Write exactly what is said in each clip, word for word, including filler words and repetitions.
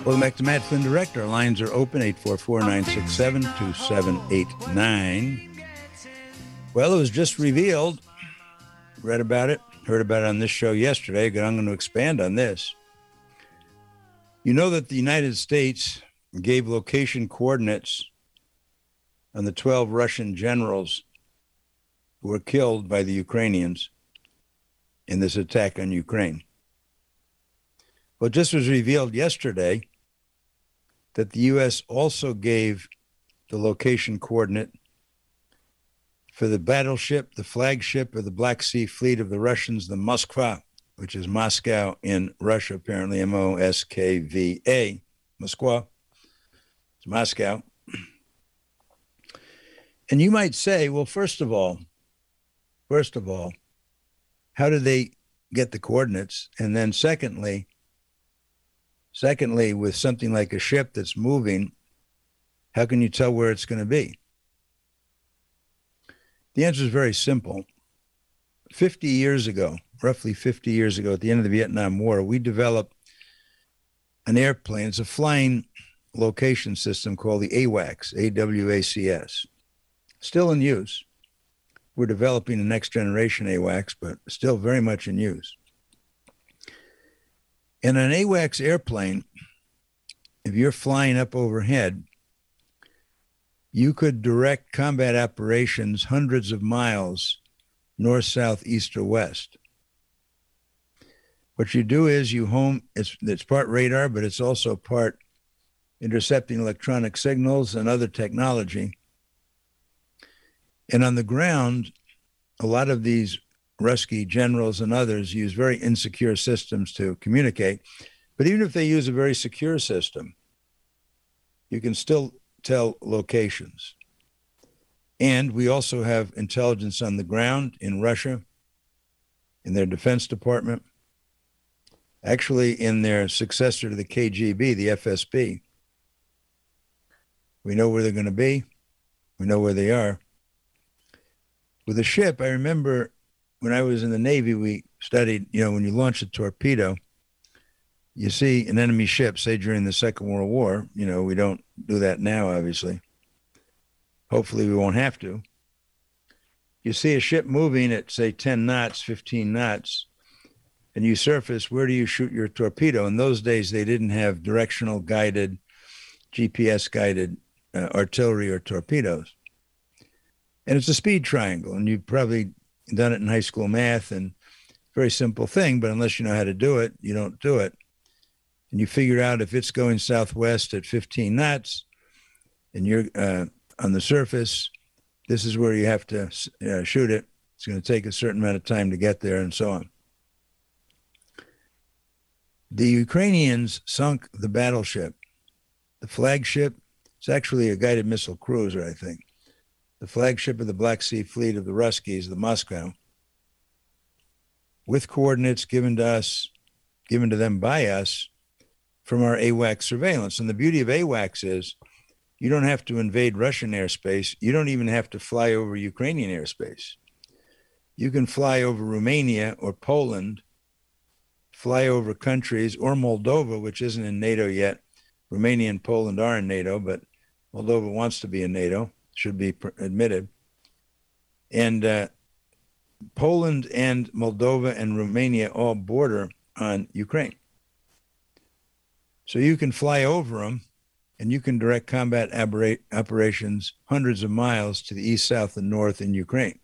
Welcome back to Matt Flynn Direct. Our lines are open, eight four four, nine six seven, two seven eight nine. Well, it was just revealed, read about it, heard about it on this show yesterday, but I'm going to expand on this. You know that the United States gave location coordinates on the twelve Russian generals who were killed by the Ukrainians in this attack on Ukraine. Well, just was revealed yesterday that the U S also gave the location coordinate for the battleship, the flagship of the Black Sea Fleet of the Russians, the Moskva, which is Moscow in Russia, apparently M O S K V A, Moskva. It's Moscow. And you might say, well, first of all, first of all, how did they get the coordinates? And then secondly, secondly, with something like a ship that's moving, how can you tell where it's going to be? The answer is very simple. fifty years ago, roughly fifty years ago, at the end of the Vietnam War, we developed an airplane. It's a flying location system called the AWACS, A W A C S. Still in use. We're developing the next generation AWACS, but still very much in use. In an AWACS airplane, if you're flying up overhead, you could direct combat operations hundreds of miles north, south, east, or west. What you do is you home, it's, it's part radar, but it's also part intercepting electronic signals and other technology. And on the ground, a lot of these Ruski generals and others use very insecure systems to communicate. But even if they use a very secure system, you can still tell locations. And we also have intelligence on the ground in Russia, in their Defense Department, actually in their successor to the K G B, the F S B. We know where they're going to be. We know where they are. With a ship, I remember when I was in the Navy, we studied, you know, when you launch a torpedo, you see an enemy ship, say during the Second World War. You know, we don't do that now, obviously. Hopefully we won't have to. You see a ship moving at, say, ten knots, fifteen knots, and you surface, where do you shoot your torpedo? In those days, they didn't have directional guided, G P S guided uh, artillery or torpedoes. And it's a speed triangle, and you've probably done it in high school math, and very simple thing, but unless you know how to do it, you don't do it. And you figure out if it's going southwest at fifteen knots, and you're uh, on the surface, this is where you have to uh, shoot it. It's going to take a certain amount of time to get there, and so on. The Ukrainians sunk the battleship. The flagship, it's actually a guided missile cruiser, I think. The flagship of the Black Sea Fleet of the Ruskies, the Moscow, with coordinates given to us, given to them by us from our AWACS surveillance. And the beauty of AWACS is you don't have to invade Russian airspace. You don't even have to fly over Ukrainian airspace. You can fly over Romania or Poland, fly over countries, or Moldova, which isn't in NATO yet. Romania and Poland are in NATO, but Moldova wants to be in NATO. Should be admitted. And uh, Poland and Moldova and Romania all border on Ukraine. So you can fly over them, and you can direct combat operate, operations hundreds of miles to the east, south, and north in Ukraine.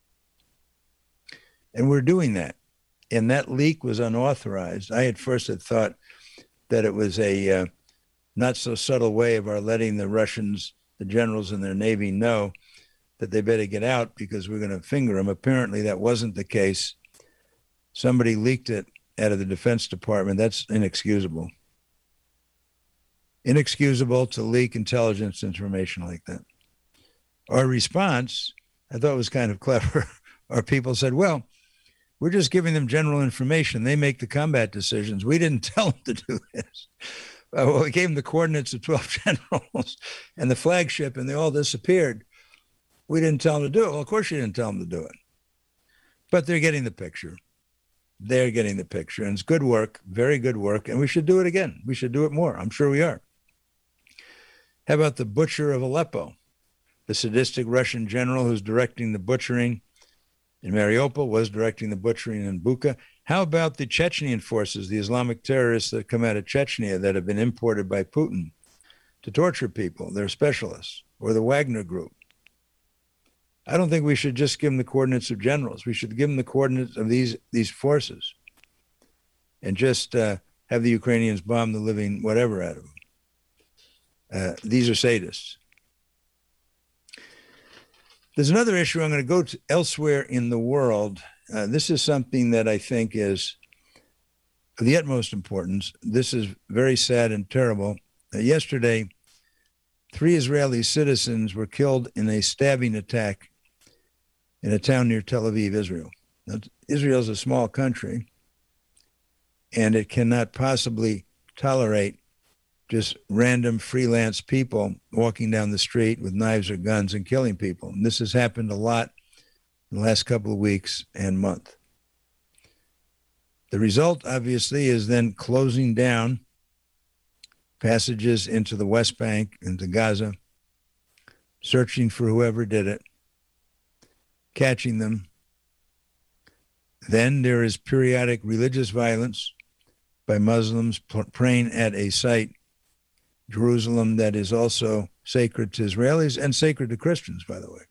And we're doing that. And that leak was unauthorized. I at first had thought that it was a uh, not so subtle way of our letting the Russians, the generals in their Navy, know that they better get out because we're going to finger them. Apparently that wasn't the case. Somebody leaked it out of the Defense Department. That's inexcusable. Inexcusable to leak intelligence information like that. Our response, I thought was kind of clever. Our people said, well, we're just giving them general information. They make the combat decisions. We didn't tell them to do this. Uh, well, we gave them the coordinates of twelve generals and the flagship, and they all disappeared. We didn't tell them to do it. Well, of course you didn't tell them to do it. But they're getting the picture. they're getting the picture. And it's good work, very good work. And we should do it again. We should do it more. I'm sure we are. How about the butcher of Aleppo, the sadistic Russian general who's directing the butchering in Mariupol, was directing the butchering in Bucha? How about the Chechenian forces, the Islamic terrorists that come out of Chechnya that have been imported by Putin to torture people? They're specialists. Or the Wagner Group. I don't think we should just give them the coordinates of generals. We should give them the coordinates of these, these forces and just uh, have the Ukrainians bomb the living whatever out of them. Uh, these are sadists. There's another issue I'm going to go to elsewhere in the world. Uh, this is something that I think is of the utmost importance. This is very sad and terrible. Uh, yesterday, three Israeli citizens were killed in a stabbing attack in a town near Tel Aviv, Israel. Now, Israel is a small country, and it cannot possibly tolerate just random freelance people walking down the street with knives or guns and killing people. And this has happened a lot in the last couple of weeks and month. The result, obviously, is then closing down passages into the West Bank, into Gaza, searching for whoever did it, catching them. Then there is periodic religious violence by Muslims praying at a site, Jerusalem, that is also sacred to Israelis and sacred to Christians, by the way.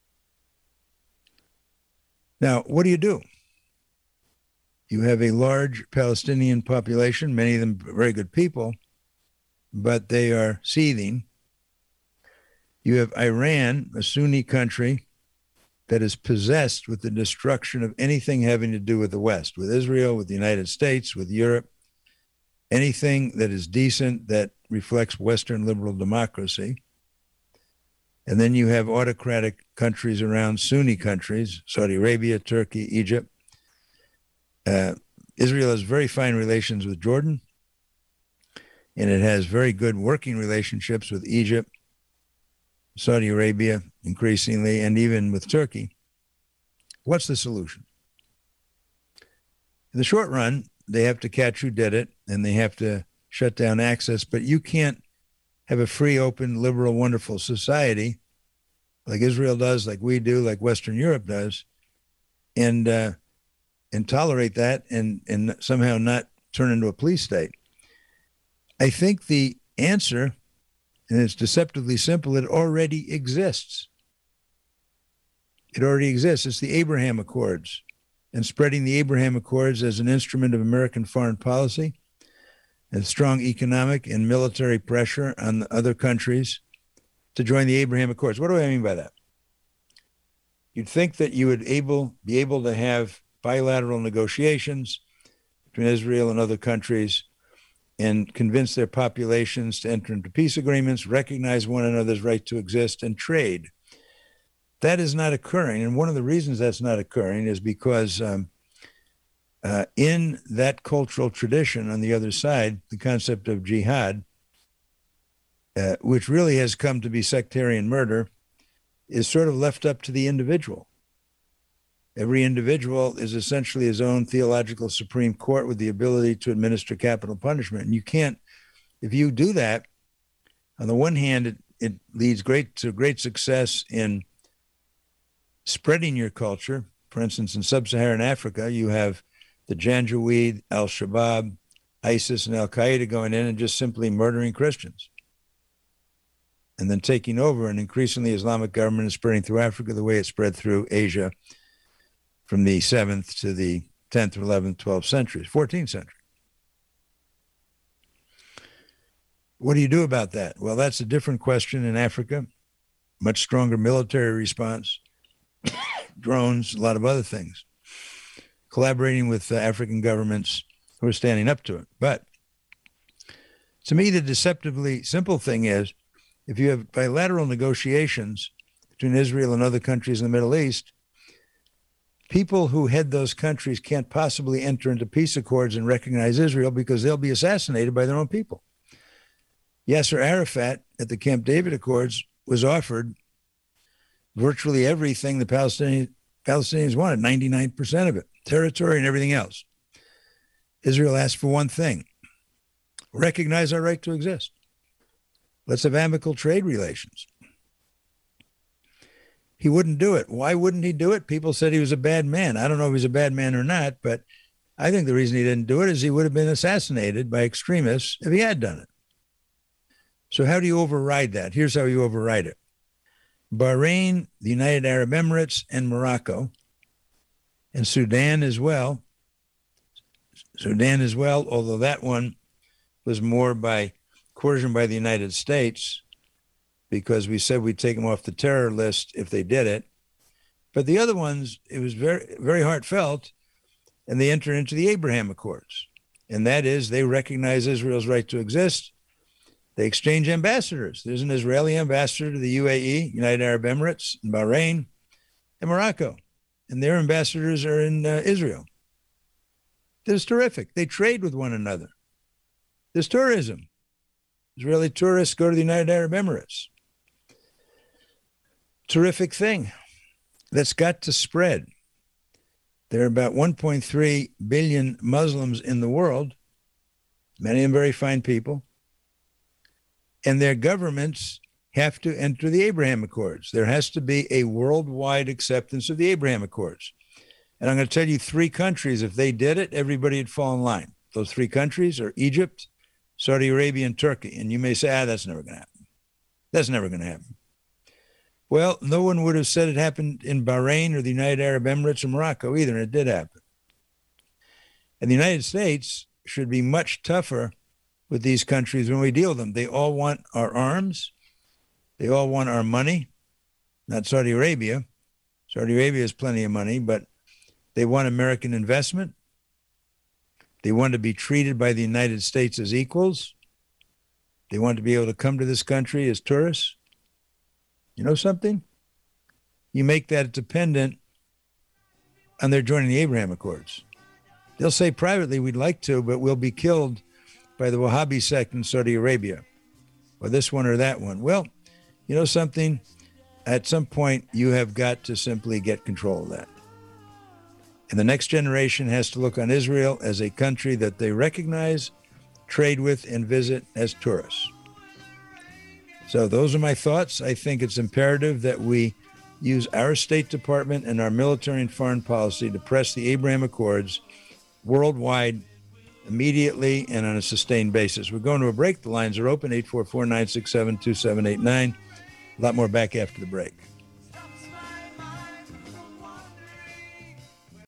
Now, what do you do? You have a large Palestinian population, many of them very good people, but they are seething. You have Iran, a Sunni country that is possessed with the destruction of anything having to do with the West, with Israel, with the United States, with Europe, anything that is decent, that reflects Western liberal democracy. And then you have autocratic countries around Sunni countries, Saudi Arabia, Turkey, Egypt. Uh, Israel has very fine relations with Jordan, and it has very good working relationships with Egypt, Saudi Arabia, increasingly, and even with Turkey. What's the solution? In the short run, they have to catch who did it, and they have to shut down access, but you can't have a free, open, liberal, wonderful society like Israel does, like we do, like Western Europe does, and uh, and tolerate that and, and somehow not turn into a police state. I think the answer, and it's deceptively simple, it already exists. It already exists. It's the Abraham Accords, and spreading the Abraham Accords as an instrument of American foreign policy and strong economic and military pressure on the other countries to join the Abraham Accords. What do I mean by that? You'd think that you would able be able to have bilateral negotiations between Israel and other countries and convince their populations to enter into peace agreements, recognize one another's right to exist, and trade. That is not occurring. And one of the reasons that's not occurring is because um, uh, in that cultural tradition on the other side, the concept of jihad, uh, which really has come to be sectarian murder, is sort of left up to the individual. Every individual is essentially his own theological Supreme Court with the ability to administer capital punishment. And you can't, if you do that, on the one hand, it, it leads great to great success in spreading your culture. For instance, in sub-Saharan Africa, you have the Janjaweed, Al-Shabaab, ISIS, and Al-Qaeda going in and just simply murdering Christians, and then taking over an increasingly Islamic government and spreading through Africa the way it spread through Asia from the seventh to the tenth or eleventh, twelfth centuries, fourteenth century. What do you do about that? Well, that's a different question in Africa. Much stronger military response, drones, a lot of other things. Collaborating with uh, African governments who are standing up to it. But to me, the deceptively simple thing is, if you have bilateral negotiations between Israel and other countries in the Middle East, people who head those countries can't possibly enter into peace accords and recognize Israel because they'll be assassinated by their own people. Yasser Arafat at the Camp David Accords was offered virtually everything the Palestinian, Palestinians wanted, ninety-nine percent of it, territory and everything else. Israel asked for one thing: recognize our right to exist. Let's have amicable trade relations. He wouldn't do it. Why wouldn't he do it? People said he was a bad man. I don't know if he's a bad man or not, but I think the reason he didn't do it is he would have been assassinated by extremists if he had done it. So how do you override that? Here's how you override it. Bahrain, the United Arab Emirates, and Morocco, and Sudan as well. Sudan as well, although that one was more by coercion by the United States, because we said we'd take them off the terror list if they did it. But the other ones, it was very, very heartfelt, and they entered into the Abraham Accords. And that is, they recognize Israel's right to exist. They exchange ambassadors. There's an Israeli ambassador to the U A E, United Arab Emirates, and Bahrain, and Morocco. And their ambassadors are in uh, Israel. This is terrific. They trade with one another. There's tourism. Israeli tourists go to the United Arab Emirates. Terrific thing that's got to spread. There are about one point three billion Muslims in the world, many of them very fine people, and their governments have to enter the Abraham Accords. There has to be a worldwide acceptance of the Abraham Accords. And I'm going to tell you three countries, if they did it, everybody would fall in line. Those three countries are Egypt, Saudi Arabia, and Turkey. And you may say, ah, that's never going to happen. That's never going to happen. Well, no one would have said it happened in Bahrain or the United Arab Emirates or Morocco either, and it did happen. And the United States should be much tougher with these countries when we deal with them. They all want our arms. They all want our money. Not Saudi Arabia. Saudi Arabia has plenty of money, but they want American investment. They want to be treated by the United States as equals. They want to be able to come to this country as tourists. You know something? You make that dependent on their joining the Abraham Accords. They'll say privately, we'd like to, but we'll be killed by the Wahhabi sect in Saudi Arabia, or this one or that one. Well, you know something? At some point, you have got to simply get control of that. And the next generation has to look on Israel as a country that they recognize, trade with, and visit as tourists. So those are my thoughts. I think it's imperative that we use our State Department and our military and foreign policy to press the Abraham Accords worldwide immediately and on a sustained basis. We're going to a break. The lines are open, eight four four, nine six seven, two seven eight nine. A lot more back after the break.